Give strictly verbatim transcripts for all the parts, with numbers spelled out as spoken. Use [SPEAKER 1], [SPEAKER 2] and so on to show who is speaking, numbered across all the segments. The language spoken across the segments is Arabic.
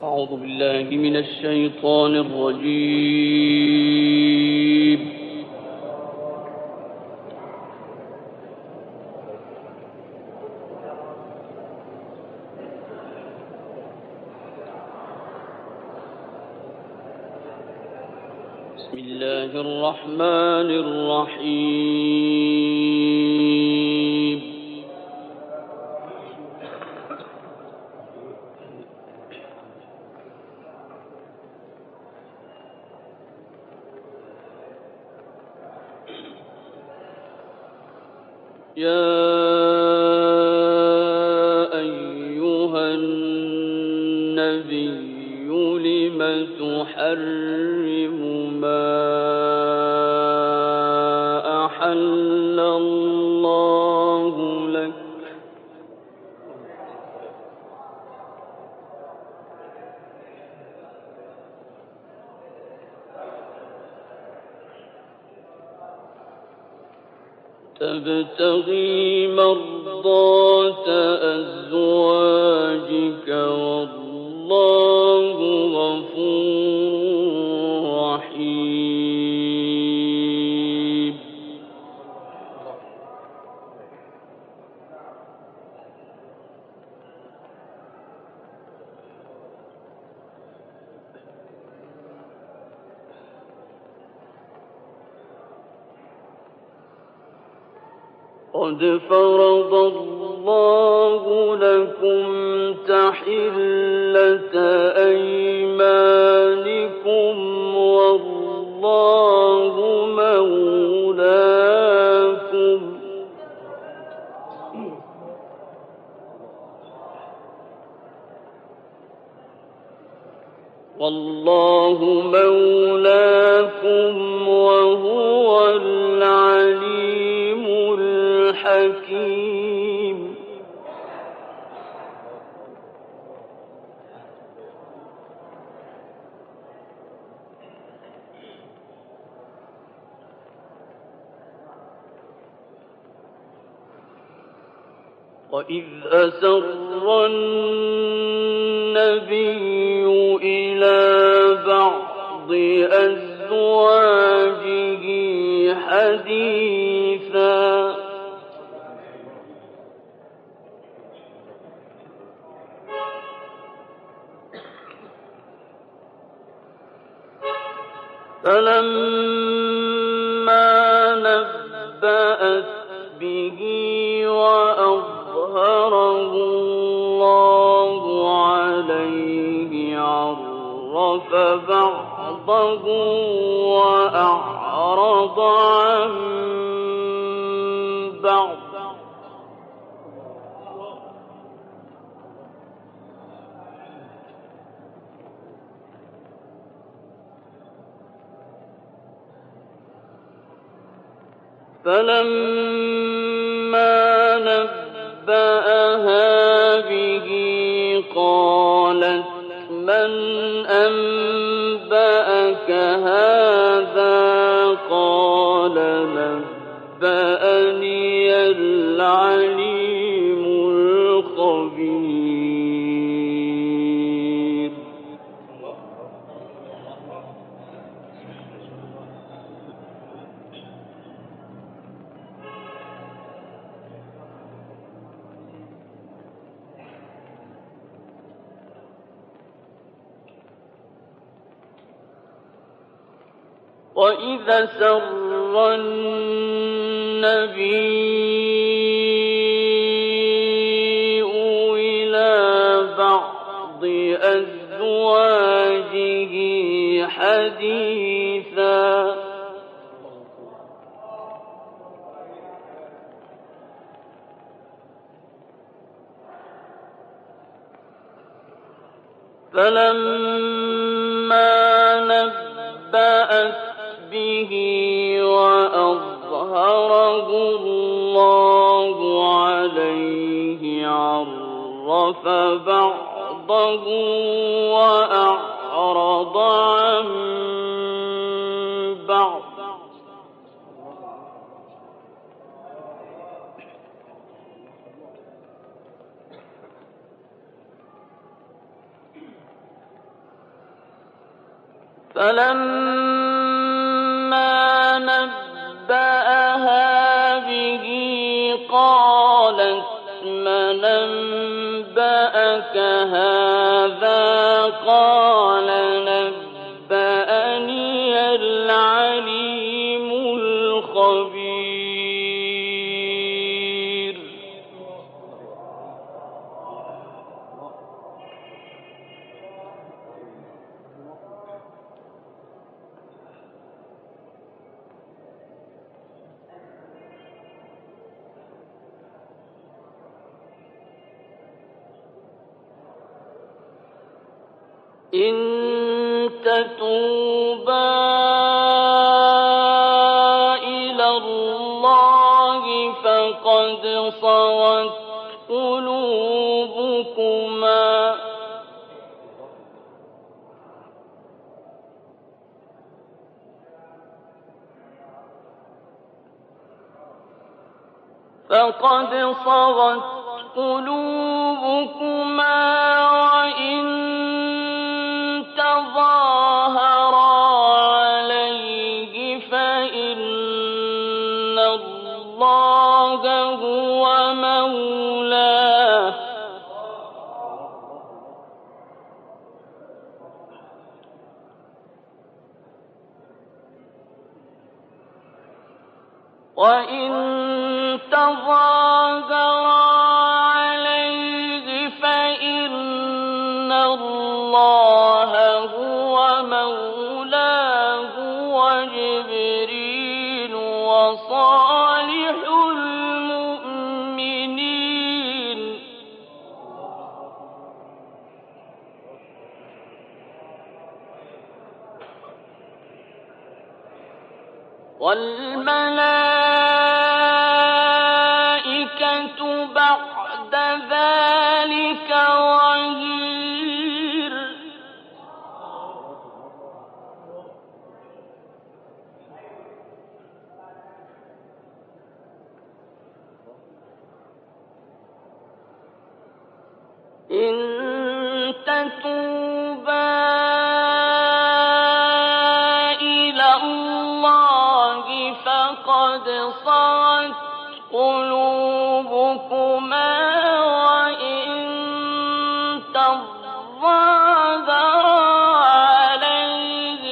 [SPEAKER 1] أعوذ بالله من الشيطان الرجيم. بسم الله الرحمن الرحيم. يا أيها النبي لم تحرم ما أحل الله لك تبتغي مرضات أزواجك والله غفور رحيم. قد فرض الله لكم تحلة أيمانكم والله مولاكم والله مولاكم وهو العليم الحكيم. وإذ أسر النبي إلى بعض أزواجه حديثا فلما نبأت به وأظهره الله عليه عرف بعضه وأعرض عن بعض فلما نبأها به قالت من أنبأك هذا قال نبأني العليم الخبير. وإذا سر النبي إلى بعض أزواجه حديثا فلما نبأت به وأظهره الله عليه عرف بعضه وأعرض عن بعض فلما نبأها به قالت من أنبأك هذا قال نبأني العليم الخبير إن تتوبا إلى الله فقد صغت قلوبكما فقد صغت قلوبكما وإن تظاهرا عليه فإن الله هو مولاه وإن تظاهرا عليه فإن الله هو مولاه وجبريل وصالح المؤمنين والملائكة بعد ذلك ظهير إن تتوبا إلى الله فقد صغت قلوبكما وإن تظاهرا عليه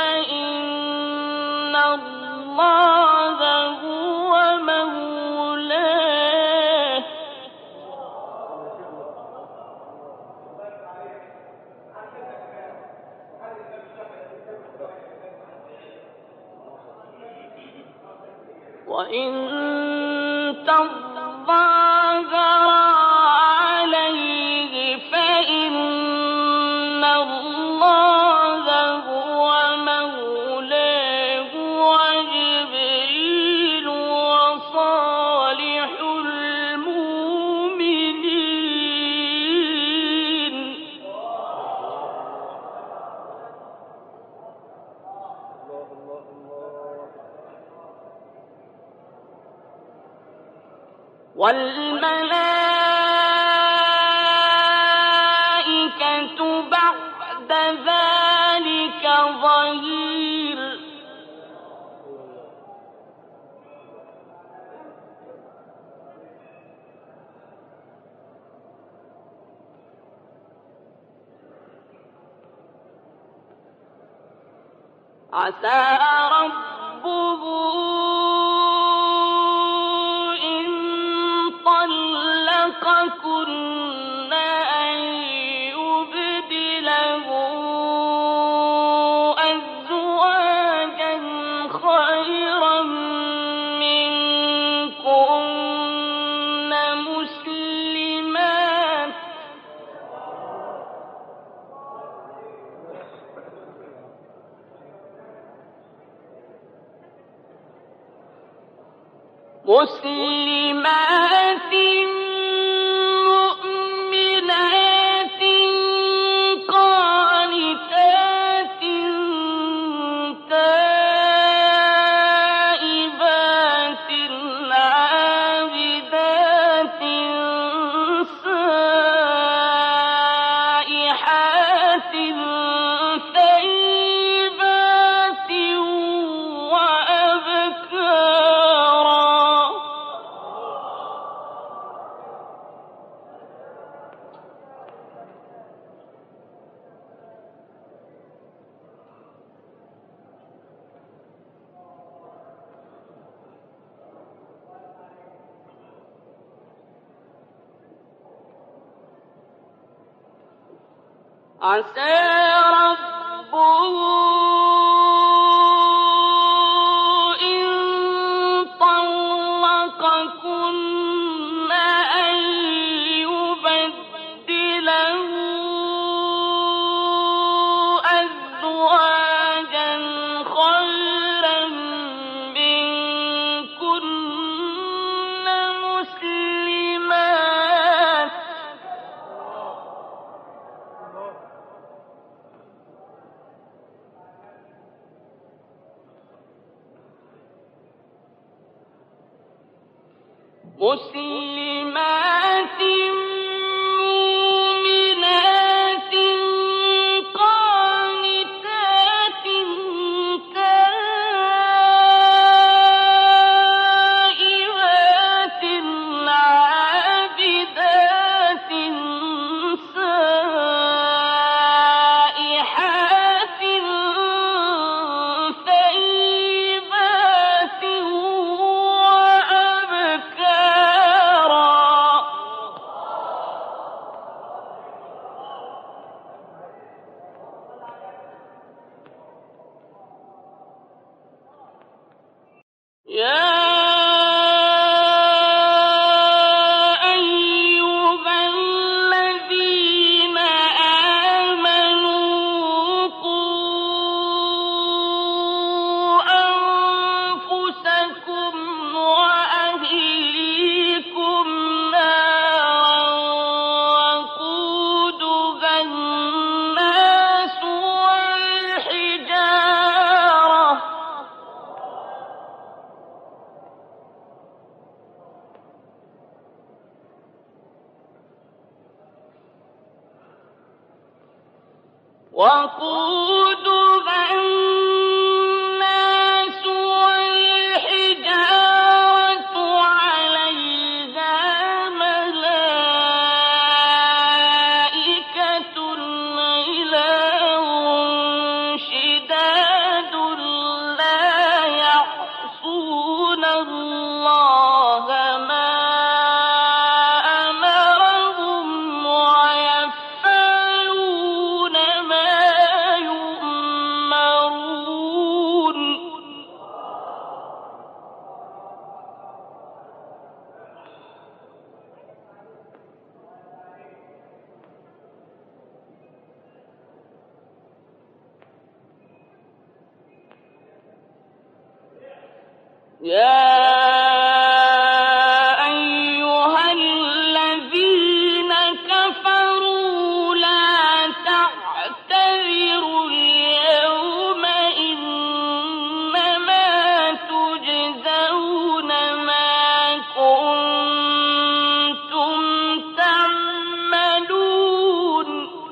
[SPEAKER 1] فإن الله هو مولاه وإن تظاهرا عليه فإن الله هو مولاه وجبريل وصالح المؤمنين والملائكة بعد ذلك ظهير عسى ربه إن طلقكن أن يبدله أزواجا خيرا منكن مسلمات مسلمات مؤمنات قانتات تائبات عابدات سائحات ثيبات عسى ربه إن طلقكن أن يبدله أزواجا خيرا منكن مسلمات مسلمات مؤمنات قانتات تائبات عابدات سائحات ثيبات يا أيها الذين آمنوا قوا أنفسكم وأهليكم نارا وقودها الناس والحجارة وقودها الناس والحجارة عليها ملائكة غلاظ شداد لا يعصون الله ما أمرهم ويفعلون ما يؤمرون يا أيها الذين كفروا لا تعتذروا اليوم إنما تجزون ما كنتم تعملون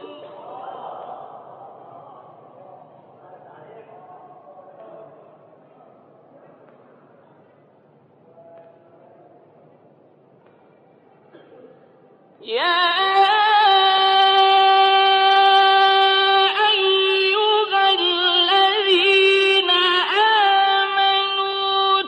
[SPEAKER 1] يا أيها الذين آمنوا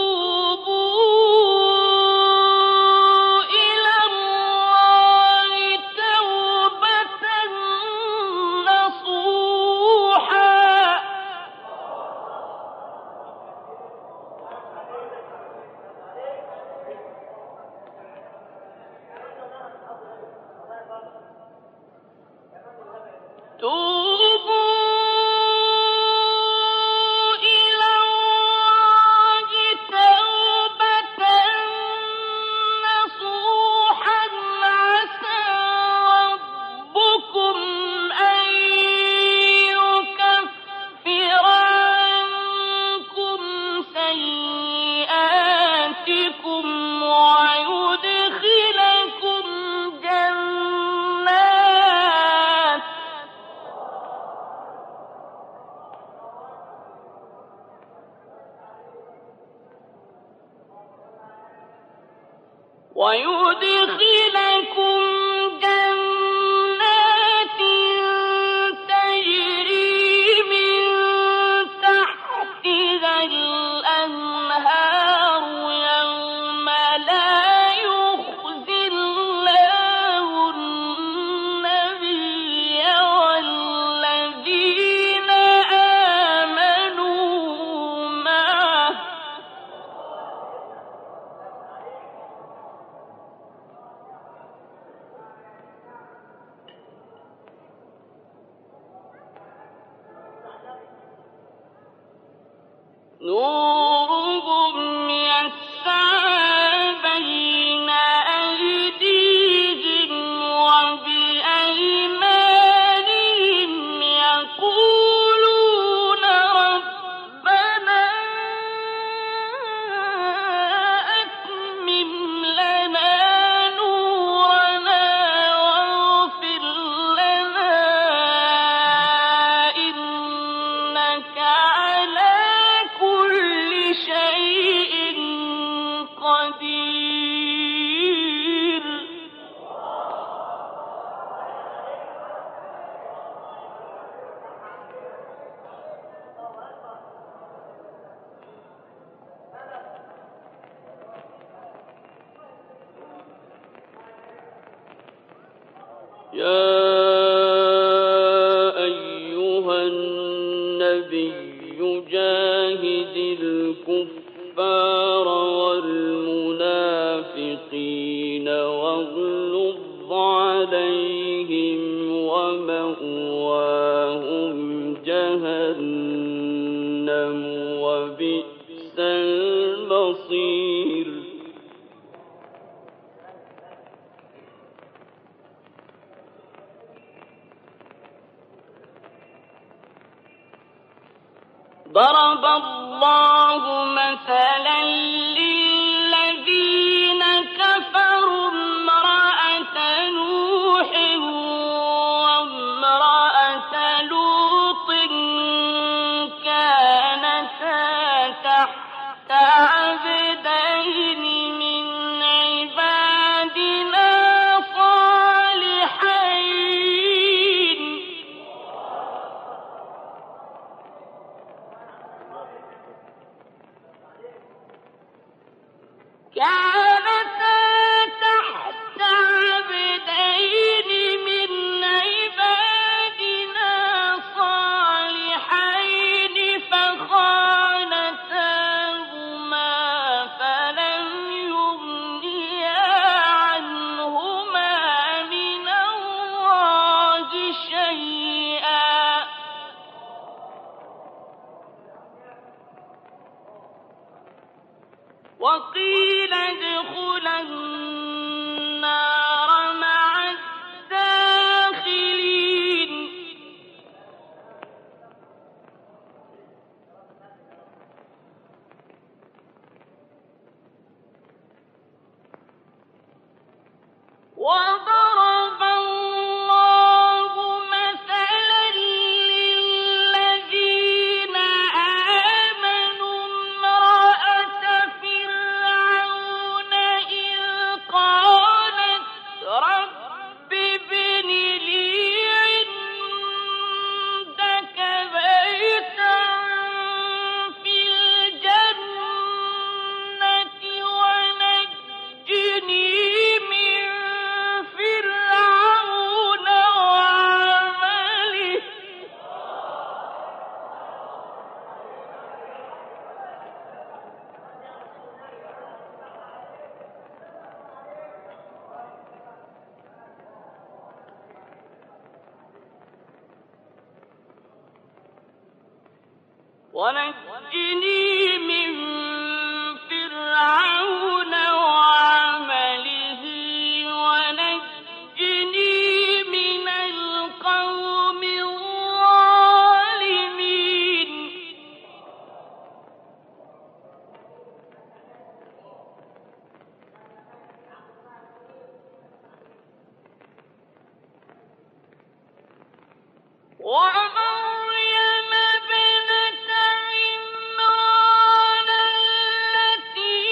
[SPEAKER 1] توبوا إلى الله توبة نصوحا توبوا إلى الله توبة نصوحا عسى ربكم أن يكفر عنكم سيئاتكم ويدخلكم جنات ويدخلكم جنات تجري من تحتها الأنهار يوم لا يخزي الله النبي نورهم يسعى بين أيديهم وبأيمانهم يقولون ربنا أتمم لنا نورنا واغفر لنا إنك على كل شيء قدير. يا أيها النبي جاهد الكفار والمنافقين واغلظ عليهم ومأواهم جهنم وبئس المصير. ضرب الله مثلا للذين كفروا امرأة نوح وامرأة لوط كانتا تحت عبدين من عبادنا صالحين كانتا تحت عبدين من عبادنا صالحين فخانتاهما فلم يغنيا عنهما من الله شيئا وقيل ادخلا النار مع الداخلين. وضرب الله مثلا للذين آمنوا امرأة فرعون إذ قالت رب ابن لي عندك بيتا في الجنة ونجني من فرعون وعمله ونجني من فرعون وعمله ونجني من القوم الظالمين. ومريم ابنة عمران التي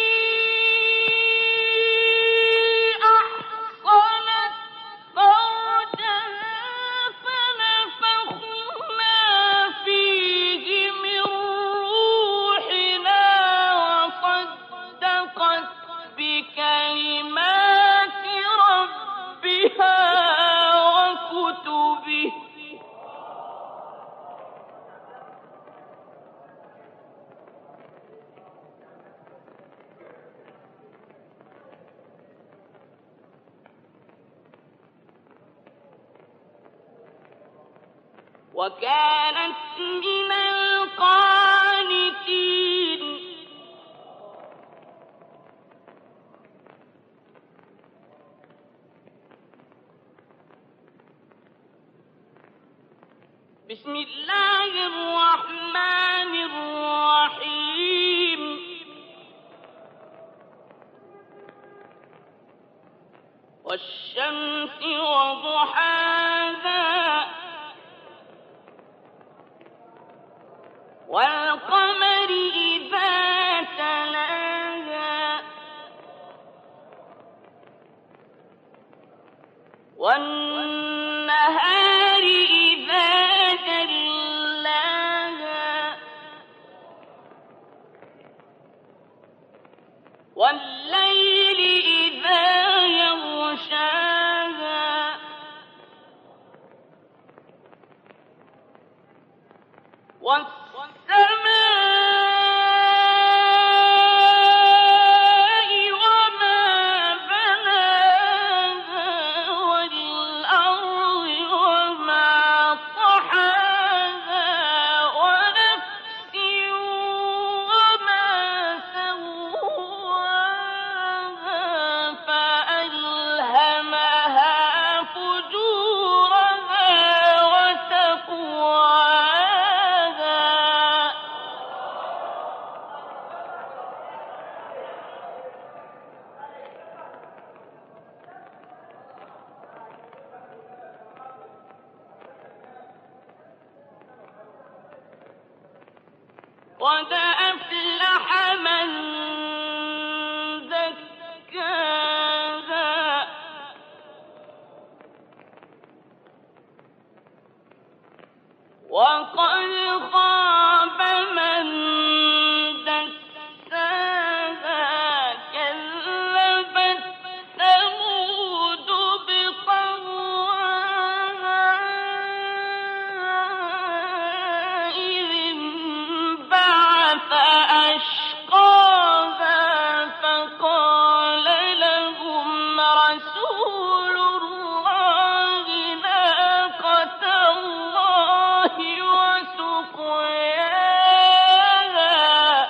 [SPEAKER 1] أحصنت فرجها فنفخنا فيه من روحنا وصدقت بكلمات ربها وكتبه وكانت من قانتين. بسم الله الرحمن الرحيم. والشمس وضحاها والقمر إذا تلاها والنهار إذا جلاها والليل إذا يغشاها والسماء وما بناها والأرض وما طحاها ونفس وما سواها فألهمها فجورها وتقواها. قد أفلح من زكاها وقد خاب من دساها. كذبت ثمود بطغواها إذ انبعث أشقاها فقال لهم رسول الله ناقة الله وسقياها.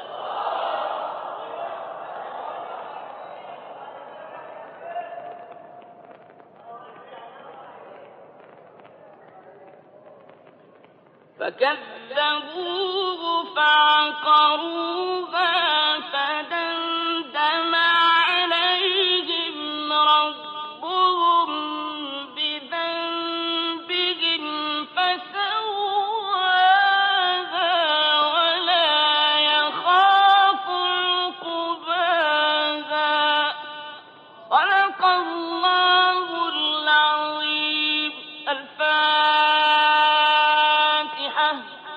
[SPEAKER 1] فكذبوه فعقروها فدمدم عليهم ربهم بذنبهم فسواها ولا يخاف عقباها. صدق الله العظيم. الفاتحة.